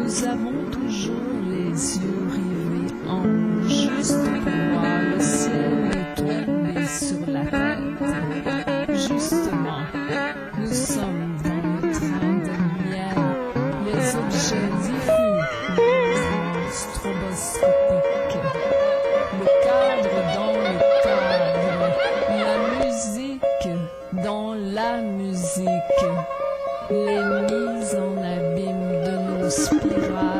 Nous avons toujours les yeux rivés en haut, juste pour voir le ciel tomber sur la tête. Justement, nous sommes dans le train de lumière, les objets diffus, stroboscopiques, le cadre dans le cadre, la musique dans la musique, les mises en abîme de nos spirales.